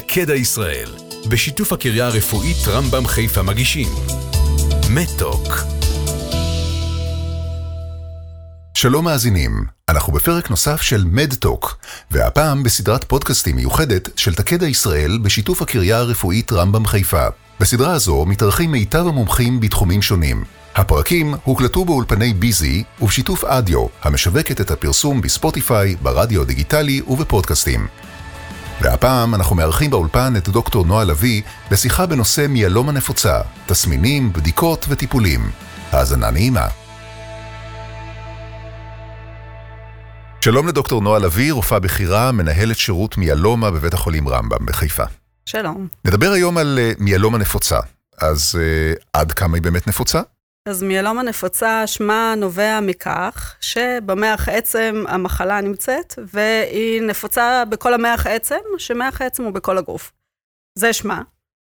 תקדע ישראל, בשיתוף הקריה הרפואית רמב"ם חיפה מגישים מדטוק. שלום מאזינים, אנחנו בפרק נוסף של מדטוק, והפעם בסדרת פודקאסטים מיוחדת של תקדע ישראל בשיתוף הקריה הרפואית רמב"ם חיפה. בסדרה הזו מתארחים מיטב המומחים בתחומים שונים. הפרקים הוקלטו באולפני ביזי ובשיתוף אדיו, המשווקת את הפרסום בספוטיפיי, ברדיו הדיגיטלי ובפודקאסטים. והפעם אנחנו מארחים באולפן את דוקטור נועה לביא בשיחה בנושא מיאלומה נפוצה, תסמינים, בדיקות וטיפולים. האזנה נעימה. שלום לדוקטור נועה לביא, רופאה בכירה, מנהלת שירות מיאלומה בבית החולים רמב"ם בחיפה. שלום. נדבר היום על מיאלומה נפוצה. אז עד כמה היא באמת נפוצה? אז מיאלומה נפוצה שמה נובע מכך שבמח עצם המחלה נמצאת, והיא נפוצה בכל המח עצם, שמח עצם הוא בכל הגוף. זה שמה.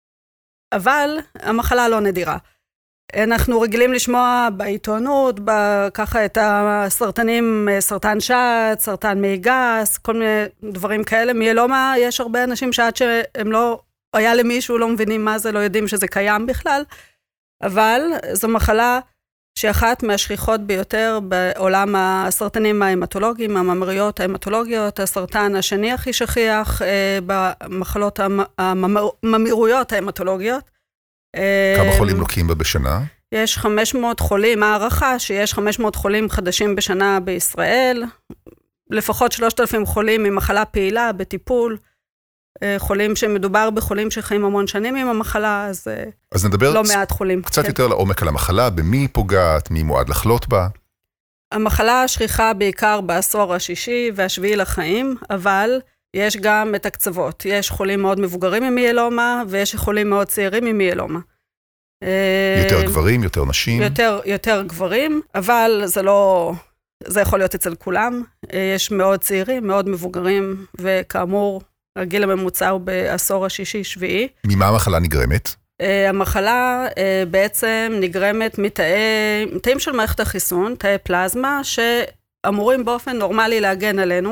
אבל המחלה לא נדירה. אנחנו רגילים לשמוע בעיתונות, ככה את הסרטנים, סרטן שד, סרטן מעי גס, כל מיני דברים כאלה. מיאלומה יש הרבה אנשים שעד שהם לא, היה למישהו, לא מבינים מה זה, לא יודעים שזה קיים בכלל. אבל זו מחלה שאחת מהשכיחות ביותר בעולם הסרטנים ההמטולוגיים, הממריות ההמטולוגיות, הסרטן השני הכי שכיח במחלות הממאירויות ההמטולוגיות. כמה חולים לוקים בה בשנה? יש 500 חולים, הערכה שיש 500 חולים חדשים בשנה בישראל, לפחות 3,000 חולים עם מחלה פעילה בטיפול, חולים שמדובר בחולים שחיים המון שנים עם המחלה, אז נדבר לא מעט חולים. קצת יותר לעומק על המחלה, במי פוגעת, מי מועד לחלות בה? המחלה שכיחה בעיקר בעשור השישי והשביעי לחיים, אבל יש גם את הקצוות. יש חולים מאוד מבוגרים עם מיאלומה, ויש חולים מאוד צעירים עם מיאלומה. יותר גברים, יותר נשים? יותר גברים, אבל זה יכול להיות אצל כולם. יש מאוד צעירים, מאוד מבוגרים, וכאמור, הגיל הממוצע הוא בעשור השישי-שביעי. ממה המחלה נגרמת? המחלה בעצם נגרמת מתאים של מערכת החיסון, תאי פלזמה, שאמורים באופן נורמלי להגן עלינו,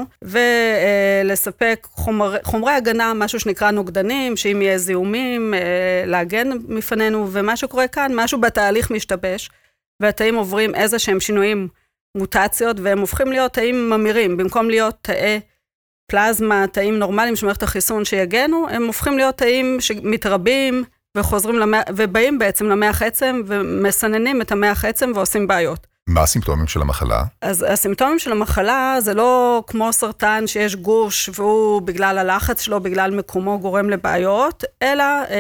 ולספק חומרי הגנה, משהו שנקרא נוגדנים, שאם יהיה זיהומים, להגן מפנינו, ומה שקורה כאן, משהו בתהליך משתבש, והתאים עוברים איזה שהם שינויים, מוטציות, והם הופכים להיות תאים ממירים, במקום להיות תאי פלזמה, תאים נורמליים של מערכת החיסון שיגנו, הם הופכים להיות תאים שמתרבים וחוזרים ובאים בעצם למח עצם ומסננים את המח עצם ועושים בעיות. מה הסימפטומים של המחלה? אז הסימפטומים של המחלה זה לא כמו סרטן שיש גוש והוא בגלל הלחץ שלו, בגלל מקומו גורם לבעיות, אלא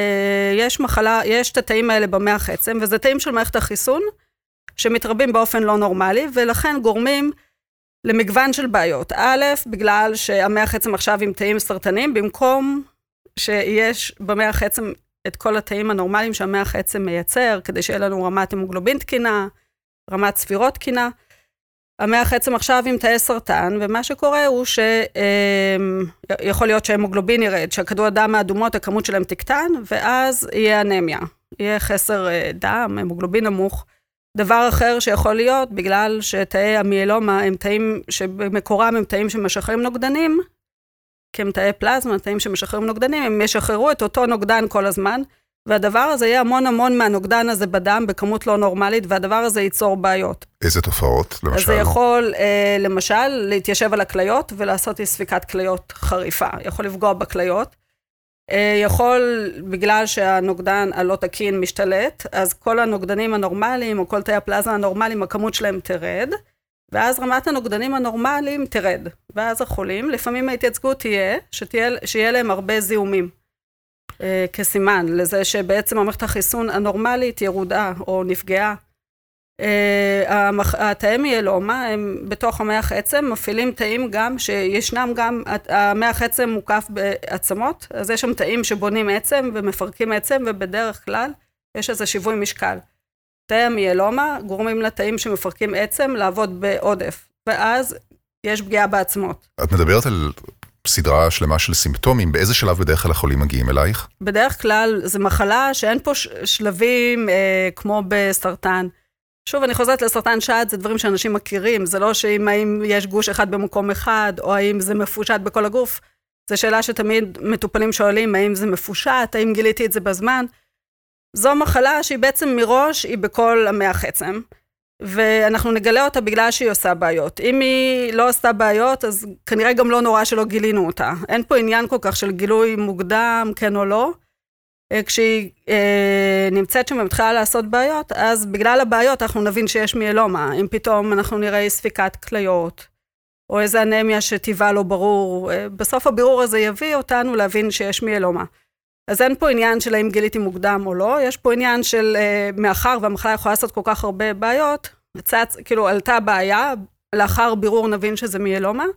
יש את התאים האלה במח עצם, וזה תאים של מערכת החיסון שמתרבים באופן לא נורמלי, ולכן גורמים למגוון של בעיות. א', בגלל שהמח עצם עכשיו עם תאים סרטנים, במקום שיש במח עצם את כל התאים הנורמליים שהמח עצם מייצר, כדי שיהיה לנו רמת המוגלובין תקינה, רמת ספירות תקינה. המח עצם עכשיו עם תאי סרטן, ומה שקורה הוא שיכול להיות שהמוגלובין ירד, שהכדור הדם האדומות, הכמות שלהם תקטן, ואז יהיה אנמיה. יהיה חסר דם, המוגלובין נמוך. דבר אחר שיכול להיות, בגלל שתאי המיאלומה הם תאים שבמקורם הם תאים שמשחררים נוגדנים, כי הם תאי פלזמה, תאים שמשחררים נוגדנים, הם ישחררו את אותו נוגדן כל הזמן, והדבר הזה יהיה המון מהנוגדן הזה בדם, בכמות לא נורמלית, והדבר הזה ייצור בעיות. איזה תופעות, למשל? אז זה יכול, למשל, להתיישב על הכליות, ולעשות ספיקת כליות חריפה. יכול לפגוע בכליות. יכול, בגלל שהנוגדן הלא תקין משתלט, אז כל הנוגדנים הנורמליים, או כל תאי הפלזמה הנורמליים, הכמות שלהם תרד, ואז רמת הנוגדנים הנורמליים תרד. ואז החולים, לפעמים ההתייצגות תהיה, שיהיה להם הרבה זיהומים, כסימן, לזה שבעצם המערכת החיסון הנורמלית ירודה, או נפגעה. התאי מיאלומה, הם בתוך המח עצם, מפעילים תאים גם, שישנם גם, המח עצם מוקף בעצמות, אז יש שם תאים שבונים עצם, ומפרקים עצם, ובדרך כלל, יש איזה שיווי משקל. תאי המיאלומה גורמים לתאים שמפרקים עצם לעבוד בעודף, ואז יש פגיעה בעצמות. את מדברת על סדרה שלמה של סימפטומים, באיזה שלב בדרך כלל החולים מגיעים אלייך? בדרך כלל זו מחלה שאין פה שלבים כמו בסרטן. שוב, אני חוזרת לסרטן שד, זה דברים שאנשים מכירים, זה לא שאם האם יש גוש אחד במקום אחד, או האם זה מפושט בכל הגוף, זו שאלה שתמיד מטופלים שואלים, האם זה מפושט, האם גיליתי את זה בזמן. זו מחלה שהיא בעצם מראש, היא בכל המח עצם, ואנחנו נגלה אותה בגלל שהיא עושה בעיות. אם היא לא עושה בעיות, אז כנראה גם לא נורא שלא גילינו אותה. אין פה עניין כל כך של גילוי מוקדם, כן או לא. כשהיא נמצאת שם ומתחילה לעשות בעיות, אז בגלל הבעיות אנחנו נבין שיש מיאלומה. אם פתאום אנחנו נראה ספיקת כליות, או איזו אנמיה שטבעה לא ברור, בסוף הבירור הזה יביא אותנו להבין שיש מיאלומה. אז אין פה עניין של האם גיליתי מוקדם או לא, יש פה עניין של מאחר והמחלה יכולה לעשות כל כך הרבה בעיות, כאילו עלתה בעיה, לאחר בירור נבין שזה מיאלומה,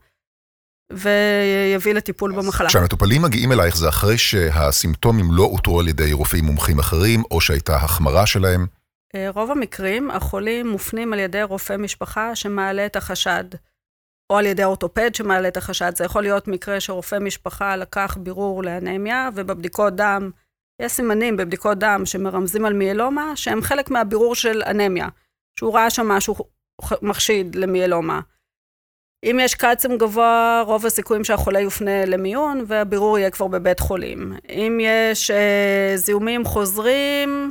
ויביא לטיפול במחלה. כשהמטופלים מגיעים אלייך זה אחרי שהסימפטומים לא אותרו על ידי רופאים מומחים אחרים, או שהייתה החמרה שלהם? רוב המקרים, החולים מופנים על ידי רופא משפחה שמעלה את החשד, או על ידי אורתופד שמעלה את החשד. זה יכול להיות מקרה שרופא משפחה לקח בירור לאנמיה, ובבדיקות דם, יש סימנים בבדיקות דם שמרמזים על מיאלומה, שהם חלק מהבירור של אנמיה, שהוא ראה שם משהו מחשיד למיאלומה. אם יש קלציום גבוה, רוב הסיכויים שהחולה יופנה למיון, והבירור יהיה כבר בבית חולים. אם יש זיהומים חוזרים,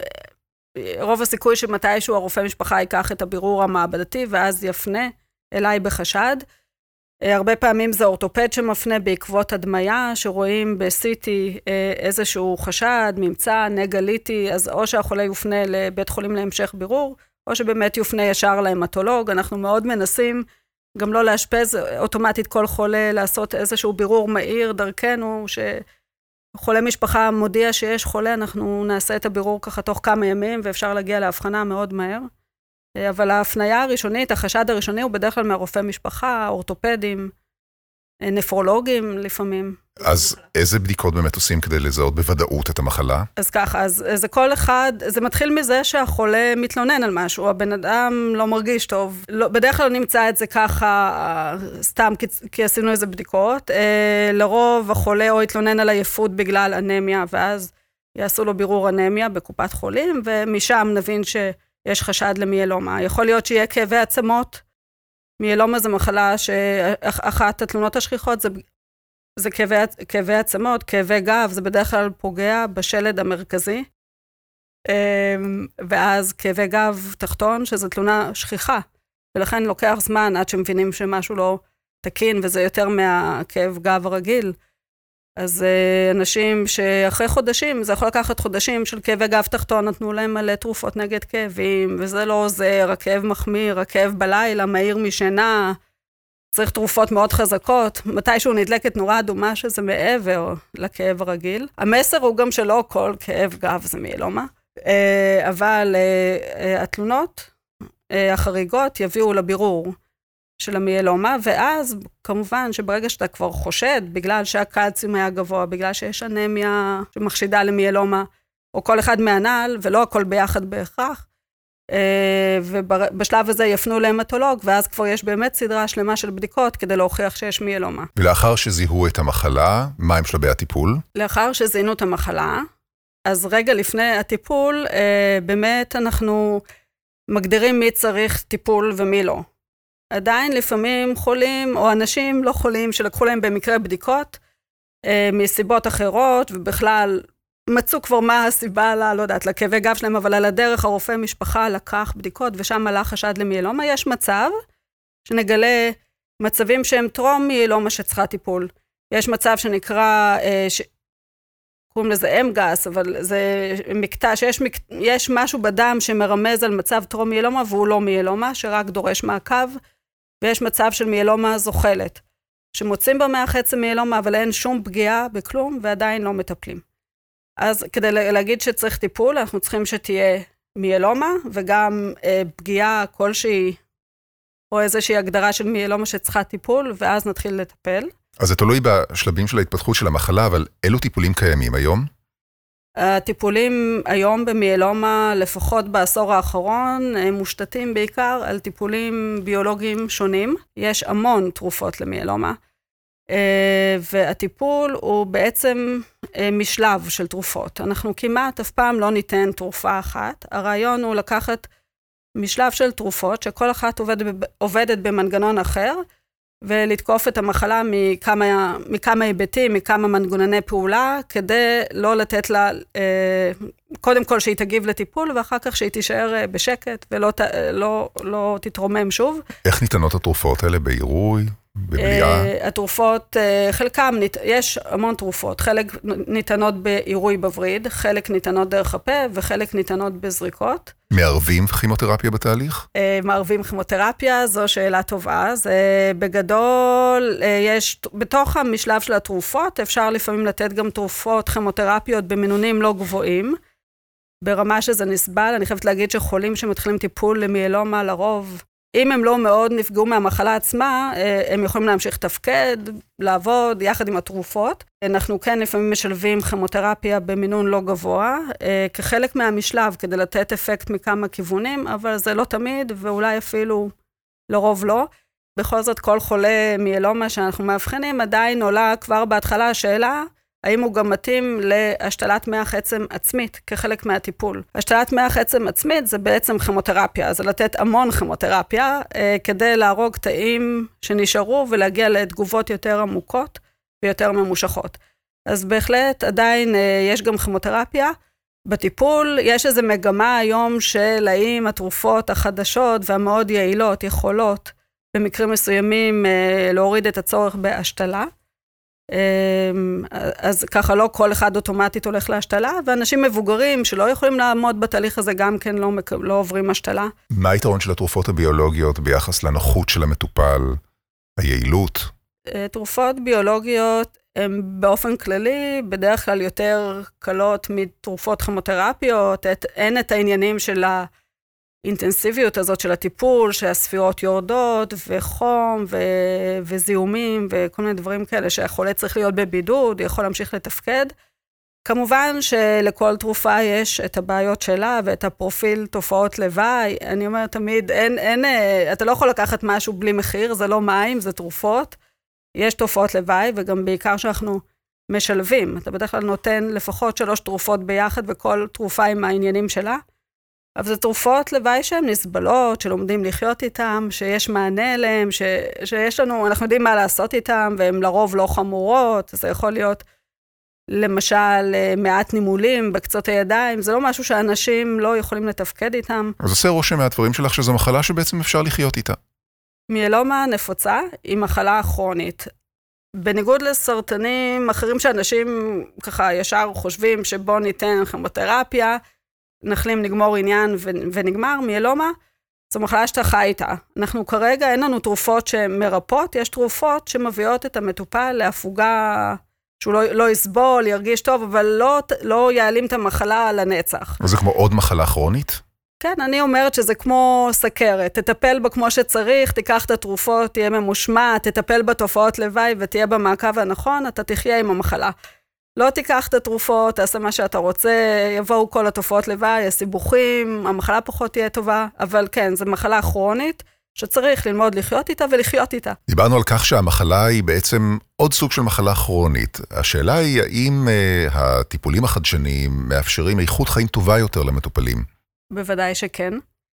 רוב הסיכוי שמתישהו הרופא משפחה ייקח את הבירור המעבדתי, ואז יפנה אליי בחשד. הרבה פעמים זה אורתופד שמפנה בעקבות הדמיה, שרואים ב-CT איזשהו חשד, ממצא, נגליטי, אז או שהחולה יופנה לבית חולים להמשך בירור, או שבאמת יופנה ישר להמטולוג. אנחנו מאוד מנסים גם לא להשפז אוטומטית כל חולה, לעשות איזשהו בירור מהיר דרכנו, שחולה משפחה מודיע שיש חולה, אנחנו נעשה את הבירור ככה תוך כמה ימים, ואפשר להגיע להבחנה מאוד מהר. אבל ההפניה הראשונית, החשד הראשוני הוא בדרך כלל מהרופא משפחה, אורתופדים, נפרולוגים לפעמים. אז איזה בדיקות באמת עושים כדי לזהות בוודאות את המחלה? אז ככה, אז זה כל אחד, זה מתחיל מזה שהחולה מתלונן על משהו, הבן אדם לא מרגיש טוב. לא, בדרך כלל נמצא את זה ככה, סתם כי עשינו איזה בדיקות. לרוב החולה או יתלונן על עייפות בגלל אנמיה, ואז יעשו לו בירור אנמיה בקופת חולים, ומשם נבין שיש חשד למיאלומה. יכול להיות שיהיה כאבי עצמות. מיאלומה זה מחלה שאחת התלונות השכיחות זה כאבי עצמות, כאבי גב, זה בדרך כלל פוגע בשלד המרכזי, ואז כאבי גב תחתון, שזו תלונה שכיחה, ולכן לוקח זמן עד שמבינים שמשהו לא תקין, וזה יותר מהכאב גב הרגיל. אז אנשים שאחרי חודשים, זה יכול לקחת חודשים של כאבי גב תחתון, נתנו להם מלא תרופות נגד כאבים, וזה לא עוזר, הכאב מחמיר, הכאב בלילה, מהיר משינה, צריך תרופות מאוד חזקות, מתישהו נדלקת נורה אדומה שזה מעבר לכאב הרגיל. המסר הוא גם שלא כל כאב גב זה מיאלומה, אבל התלונות החריגות יביאו לבירור של המיאלומה, ואז כמובן שברגע שאתה כבר חושד, בגלל שהקלציום היה גבוה, בגלל שיש אנמיה שמחשידה למיאלומה, או כל אחד מהנעל, ולא הכל ביחד בהכרח, ובשלב הזה יפנו להמטולוג, ואז כבר יש באמת סדרה שלמה של בדיקות, כדי להוכיח שיש מיאלומה. ולאחר שזיהו את המחלה, מה הם שלבי הטיפול? לאחר שזיהינו את המחלה, אז רגע לפני הטיפול, באמת אנחנו מגדירים מי צריך טיפול ומי לא. עדיין לפעמים חולים או אנשים לא חולים שלקחו להם במקרה בדיקות מסיבות אחרות, ובכלל מצאו כבר מה הסיבה לא יודעת, לכאבי גב שלהם, אבל על הדרך הרופא משפחה לקח בדיקות ושם עלה חשד למיאלומה. יש מצב שנגלה מצבים שהם טרום מיאלומה שצריכה טיפול. יש מצב שנקרא, קוראים לזה אמגס, אבל זה מקטע, שיש משהו בדם שמרמז על מצב טרום מיאלומה והוא לא מיאלומה, שרק דורש מעקב. ויש מצב של מיאלומה זוחלת, שמוצאים במח עצם מיאלומה, אבל אין שום פגיעה בכלום, ועדיין לא מטפלים. אז כדי להגיד שצריך טיפול, אנחנו צריכים שתהיה מיאלומה, וגם פגיעה כלשהי, או איזושהי הגדרה של מיאלומה שצריכה טיפול, ואז נתחיל לטפל. אז זה תלוי בשלבים של ההתפתחות של המחלה, אבל אילו טיפולים קיימים היום? הטיפולים היום במיאלומה, לפחות בעשור האחרון, הם מושתתים בעיקר על טיפולים ביולוגיים שונים. יש המון תרופות למיאלומה, והטיפול הוא בעצם משלב של תרופות. אנחנו כמעט אף פעם לא ניתן תרופה אחת. הרעיון הוא לקחת משלב של תרופות, שכל אחת עובדת במנגנון אחר, ולתקוף את המחלה מכמה היבטים, מכמה מנגנוני פעולה, כדי לא לתת לה, קודם כל שהיא תגיב לטיפול, ואחר כך שהיא תישאר בשקט, ולא תתרומם שוב. איך ניתנות התרופות האלה? בעירוי? בבליעה? התרופות, חלקם, יש המון תרופות, חלק ניתנות בעירוי בווריד, חלק ניתנות דרך הפה, וחלק ניתנות בזריקות. מערבים כימותרפיה בתהליך? מערבים כימותרפיה, זו שאלה טובה. זה בגדול, יש, בתוך המשלב של התרופות, אפשר לפעמים לתת גם תרופות כימותרפיות במינונים לא גבוהים, ברמה שזה נסבל. אני חייבת להגיד שחולים שמתחילים טיפול למיאלומה לרוב, אם הם לא מאוד נפגעו מהמחלה עצמה, הם יכולים להמשיך תפקד, לעבוד יחד עם התרופות. אנחנו כן לפעמים משלבים כימותרפיה במינון לא גבוה, כחלק מהמשלב כדי לתת אפקט מכמה כיוונים, אבל זה לא תמיד, ואולי אפילו לרוב לא. בכל זאת, כל חולה מיאלומה שאנחנו מאבחנים, עדיין עולה כבר בהתחלה השאלה, האם הוא גם מתאים להשתלת מח עצם עצמית כחלק מהטיפול. השתלת מח עצם עצמית זה בעצם כימותרפיה, זה לתת המון כימותרפיה כדי להרוג תאים שנשארו ולהגיע לתגובות יותר עמוקות ויותר ממושכות. אז בהחלט עדיין יש גם כימותרפיה. בטיפול יש איזו מגמה היום של האם התרופות החדשות והמאוד יעילות יכולות במקרים מסוימים להוריד את הצורך בהשתלה. אז ככה לא כל אחד אוטומטית הולך להשתלה, ואנשים מבוגרים שלא יכולים לעמוד בתהליך הזה גם כן לא עוברים השתלה. מה היתרון של התרופות הביולוגיות ביחס לנוחות של המטופל, היעילות? תרופות ביולוגיות הן באופן כללי בדרך כלל יותר קלות מתרופות כימותרפיות, אין את העניינים של האינטנסיביות הזאת של הטיפול, שהספירות יורדות, וחום, וזיהומים, וכל מיני דברים כאלה, שהחולה צריך להיות בבידוד, יכול להמשיך לתפקד. כמובן שלכל תרופה יש את הבעיות שלה, ואת הפרופיל תופעות לוואי. אני אומרת תמיד, אתה לא יכול לקחת משהו בלי מחיר, זה לא מים, זה תרופות. יש תופעות לוואי, וגם בעיקר שאנחנו משלבים. אתה בדרך כלל נותן לפחות 3 תרופות ביחד, וכל תרופה עם העניינים שלה. אבל זה תרופות לוואי שהן נסבלות, שלומדים לחיות איתם, שיש מענה אליהם, שיש לנו, אנחנו יודעים מה לעשות איתם, והן לרוב לא חמורות. זה יכול להיות, למשל, מעט נימולים בקצות הידיים, זה לא משהו שאנשים לא יכולים לתפקד איתם. אז עושה רושם מהדברים שלך שזו מחלה שבעצם אפשר לחיות איתה. מיאלומה נפוצה היא מחלה כרונית. בניגוד לסרטנים אחרים שאנשים ככה ישר חושבים שבו ניתן כימותרפיה, נחלים נגמור עניין ונגמר, מיאלומה, זו מחלה שאתה חי איתה. אנחנו כרגע אין לנו תרופות שמרפות, יש תרופות שמביאות את המטופל להפוגה, שהוא לא יסבול, ירגיש טוב, אבל לא יעלים את המחלה לנצח. וזה כמו עוד מחלה כרונית? כן, אני אומרת שזה כמו סכרת, תטפל בה כמו שצריך, תיקח את התרופות, תהיה ממושמע, תטפל בתופעות לוואי ותהיה במעקב הנכון, אתה תחיה עם המחלה. לא תיקח את התרופות, תעשה מה שאתה רוצה, יבואו כל התופעות לוואי, הסיבוכים, המחלה פחות תהיה טובה, אבל כן, זו מחלה כרונית שצריך ללמוד לחיות איתה ולחיות איתה. דיברנו על כך שהמחלה היא בעצם עוד סוג של מחלה כרונית. השאלה היא האם הטיפולים החדשניים מאפשרים איכות חיים טובה יותר למטופלים? בוודאי שכן.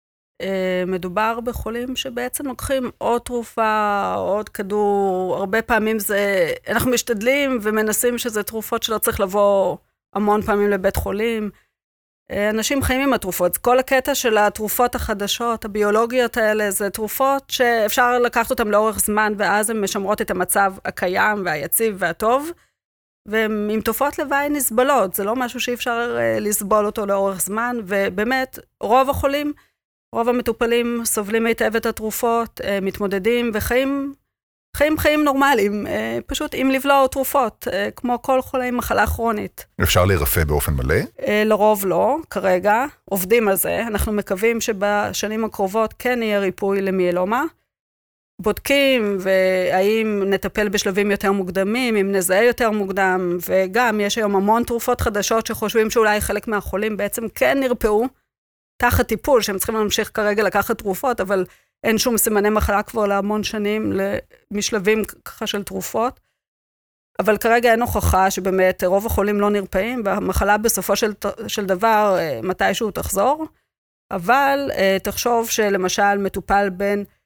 מדובר בחולים שבעצם לוקחים עוד תרופה, עוד כדור, הרבה פעמים אנחנו משתדלים ומנסים שזה תרופות שלא צריך לבוא המון פעמים לבית חולים. אנשים חיים עם התרופות. כל הקטע של התרופות החדשות, הביולוגיות האלה, זה תרופות שאפשר לקחת אותן לאורך זמן, ואז הן משמרות את המצב הקיים והיציב והטוב, ועם תופעות לוואי נסבלות. זה לא משהו שאי אפשר לסבול אותו לאורך זמן, ובאמת רוב החולים, רוב המטופלים סובלים היטב את התרופות, מתמודדים וחיים חיים נורמליים, פשוט עם לבלוע תרופות, כמו כל חולי מחלה כרונית. אפשר להירפא באופן מלא? לרוב לא, כרגע, עובדים על זה. אנחנו מקווים שבשנים הקרובות כן יהיה ריפוי למיאלומה. בודקים והאם נטפל בשלבים יותר מוקדמים, אם נזהה יותר מוקדם, וגם יש היום המון תרופות חדשות שחושבים שאולי חלק מהחולים בעצם כן נרפאו, תחת טיפול, שהם צריכים להמשיך כרגע לקחת תרופות, אבל אין שום סימני מחלה כבר להמון שנים, משלבים ככה של תרופות. אבל כרגע אין הוכחה שבאמת רוב החולים לא נרפאים, והמחלה בסופו של דבר מתישהו תחזור. אבל תחשוב שלמשל מטופל בן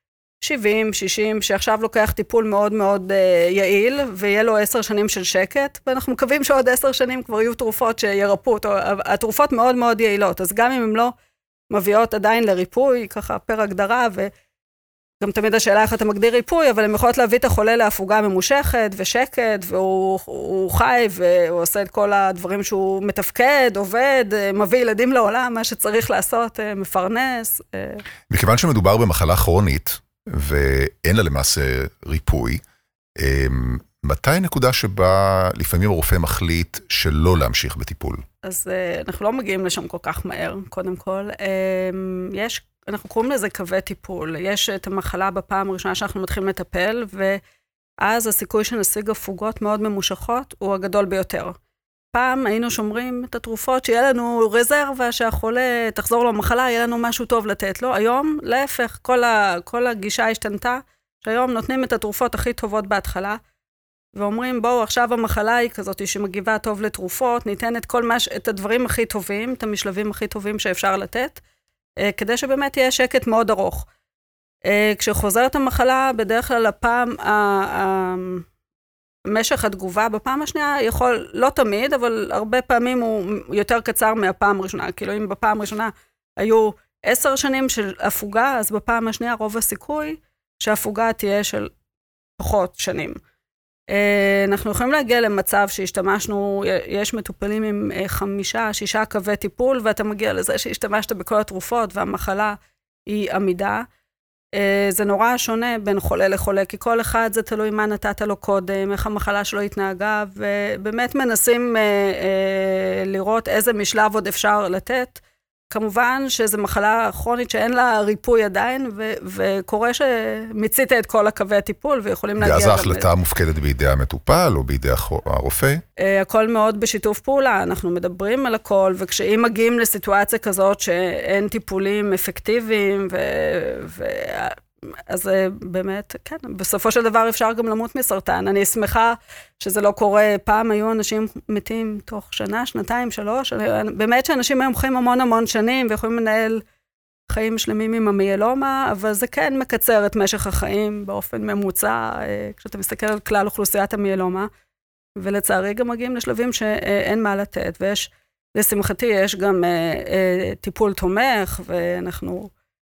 70, 60, שעכשיו לוקח טיפול מאוד מאוד יעיל, ויהיה לו 10 שנים של שקט, ואנחנו מקווים שעוד 10 שנים כבר יהיו תרופות שירפאו אותו. התרופות מאוד מאוד יעילות, אז גם אם הן לא מביאות עדיין לריפוי, ככה פר הגדרה, וגם תמיד השאלה איך אתה מגדיר ריפוי, אבל הן יכולות להביא את החולה להפוגה ממושכת ושקט, והוא חי, והוא עושה את כל הדברים שהוא מתפקד, עובד, מביא ילדים לעולם, מה שצריך לעשות, מפרנס. מכיוון שמדובר במחלה כרונית, ואין לה למעשה ריפוי, מתי הנקודה שבה לפעמים הרופא מחליט שלא להמשיך בטיפול? אז אנחנו לא מגיעים לשם כל כך מהר, קודם כל. אנחנו קוראים לזה קווי טיפול. יש את המחלה בפעם הראשונה שאנחנו מתחילים לטפל, ואז הסיכוי שנשיג הפוגות מאוד ממושכות הוא הגדול ביותר. פעם היינו שומרים את התרופות, שיהיה לנו רזרבה שהחולה תחזור לו מחלה, יהיה לנו משהו טוב לתת לו. היום, להפך, כל הגישה השתנתה, שהיום נותנים את התרופות הכי טובות בהתחלה, ואומרים, בואו, עכשיו המחלה היא כזאת שמגיבה טוב לתרופות, ניתן את הדברים הכי טובים, את המשלבים הכי טובים שאפשר לתת, כדי שבאמת יהיה שקט מאוד ארוך. כשחוזרת המחלה, בדרך כלל הפעם, משך התגובה בפעם השנייה יכול, לא תמיד, אבל הרבה פעמים הוא יותר קצר מהפעם הראשונה. כאילו אם בפעם הראשונה היו 10 שנים של הפוגה, אז בפעם השנייה רוב הסיכוי שהפוגה תהיה של פחות שנים. אנחנו יכולים להגיע למצב שהשתמשנו, יש מטופלים עם 5-6 קווי טיפול, ואתה מגיע לזה שהשתמשת בכל התרופות, והמחלה היא עמידה. זה נורא שונה בין חולה לחולה, כי כל אחד זה תלוי מה נתת לו קודם, איך המחלה שלו התנהגה, ובאמת מנסים לראות איזה משלב עוד אפשר לתת. כמובן שזו מחלה כרונית שאין לה ריפוי עדיין, וקורה שמיצית את כל הקווי הטיפול, ויכולים להגיע... ואז ההחלטה מופקדת בידי המטופל, או בידי הרופא? הכל מאוד בשיתוף פעולה, אנחנו מדברים על הכל, וכשאם מגיעים לסיטואציה כזאת שאין טיפולים אפקטיביים, אז באמת, כן, בסופו של דבר אפשר גם למות מסרטן. אני שמחה שזה לא קורה. פעם היו אנשים מתים תוך שנה, שנתיים, 3. באמת שאנשים היום חיים המון שנים, ויכולים לנהל חיים שלמים עם המיילומה, אבל זה כן מקצר את משך החיים באופן ממוצע, כשאתה מסתכל על כלל אוכלוסיית המיילומה, ולצערי גם מגיעים לשלבים שאין מה לתת, לשמחתי יש גם טיפול תומך, ואנחנו...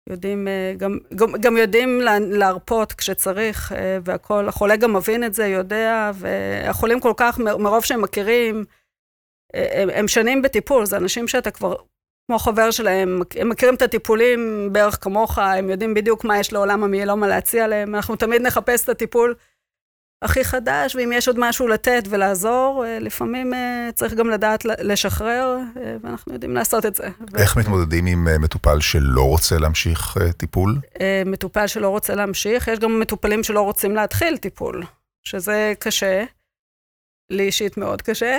גם יודעים להרפות כשצריך, והכל, החולה גם מבין את זה, יודע, והחולים כל כך, מרוב שהם מכירים, הם שנים בטיפול, זה אנשים שאתה כבר, כמו חבר שלהם, הם מכירים את הטיפולים בערך כמוך, הם יודעים בדיוק מה יש לעולם המיילומה להציע להם, אנחנו תמיד נחפש את הטיפול הכי חדש, ואם יש עוד משהו לתת ולעזור, לפעמים צריך גם לדעת לשחרר, ואנחנו יודעים לעשות את זה. איך מתמודדים עם מטופל שלא רוצה להמשיך טיפול? מטופל שלא רוצה להמשיך, יש גם מטופלים שלא רוצים להתחיל טיפול, שזה קשה, לי אישית מאוד קשה,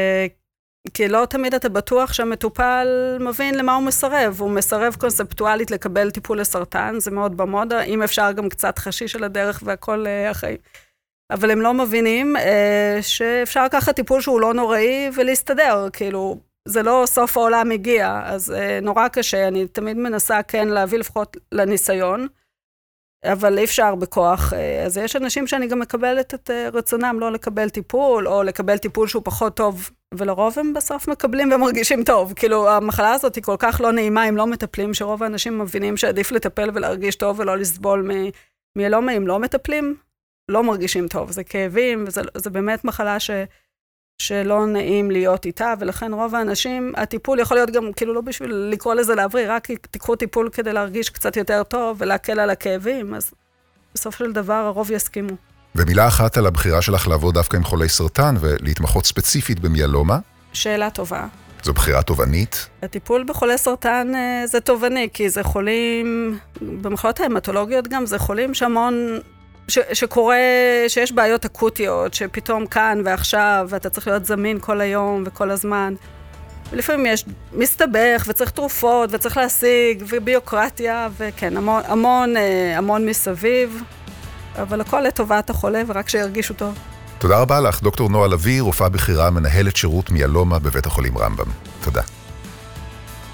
כי לא תמיד אתה בטוח שהמטופל מבין למה הוא מסרב, הוא מסרב קונספטואלית לקבל טיפול לסרטן, זה מאוד במודה, אם אפשר גם קצת חשיש על הדרך והכל החיים. אבל הם לא מבינים שאפשר לקחת טיפול שהוא לא נוראי ולהסתדר, כאילו, זה לא סוף העולם הגיע, אז נורא קשה, אני תמיד מנסה כן להביא לפחות לניסיון, אבל אי אפשר בכוח, אז יש אנשים שאני גם מקבלת את רצונם לא לקבל טיפול, או לקבל טיפול שהוא פחות טוב, ולרוב הם בסוף מקבלים ומרגישים טוב, כאילו המחלה הזאת היא כל כך לא נעימה, אם לא מטפלים, שרוב האנשים מבינים שעדיף לטפל ולהרגיש טוב ולא לסבול מיילומה, אם לא מטפלים, לא מרגישים טוב, זה כאבים, וזה באמת מחלה שלא נעים להיות איתה, ולכן רוב האנשים, הטיפול יכול להיות גם, כאילו לא בשביל לקרוא לזה להבריא, רק תיקחו טיפול כדי להרגיש קצת יותר טוב, ולהקל על הכאבים, אז בסוף של דבר הרוב יסכימו. ומילה אחת על הבחירה שלך לעבוד דווקא עם חולי סרטן, ולהתמחות ספציפית במיילומה? שאלה טובה. זו בחירה תובענית? הטיפול בחולי סרטן זה תובעני, כי זה חולים, במחלות ההמטולוגיות גם, זה חולים שהמון... שקורה, שיש בעיות אקוטיות, שפתאום כאן ועכשיו, ואתה צריך להיות זמין כל היום וכל הזמן. ולפעמים יש מסתבך, וצריך תרופות, וצריך להשיג, וביוקרטיה, וכן, המון מסביב, אבל הכל לטובת החולה, ורק שירגישו טוב. תודה רבה לך, דוקטור נועה לביא, רופאה בכירה, מנהלת שירות מיילומה בבית החולים רמב"ם. תודה.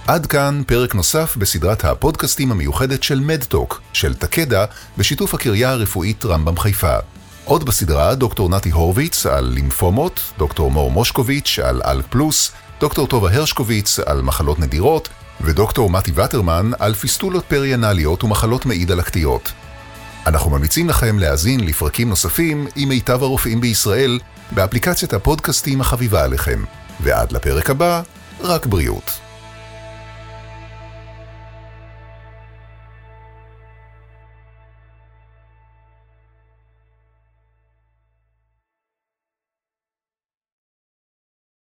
עד כאן פרק נוסף בסדרת הפודקאסטים המיוחדת של מדטוק, של תקדה, בשיתוף הקריה הרפואית רמב"ם חיפה. עוד בסדרה דוקטור נתי הורוביץ על לימפומות, דוקטור מור מושקוביץ' על אלק פלוס, דוקטור טובה הרשקוביץ על מחלות נדירות, ודוקטור מתי וטרמן על פיסטולות פריאנליות ומחלות מעי דלקתיות. אנחנו ממליצים לכם להאזין לפרקים נוספים עם מיטב הרופאים בישראל באפליקציית הפודקאסטים החביבה עליכם. ועד לפרק הבא, רק בריאות.